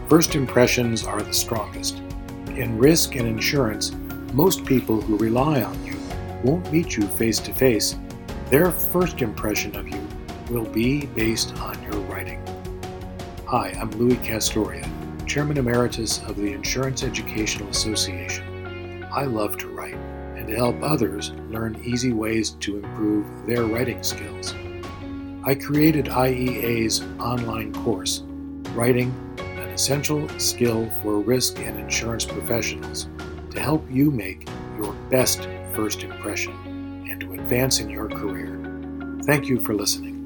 First impressions are the strongest. In risk and insurance, most people who rely on you won't meet you face to face. Their first impression of you will be based on your writing. Hi, I'm Louis Castoria, Chairman Emeritus of the Insurance Educational Association. I love to write and to help others learn easy ways to improve their writing skills. I created IEA's online course, Writing, an Essential Skill for Risk and Insurance Professionals, to help you make your best first impression and to advance in your career. Thank you for listening.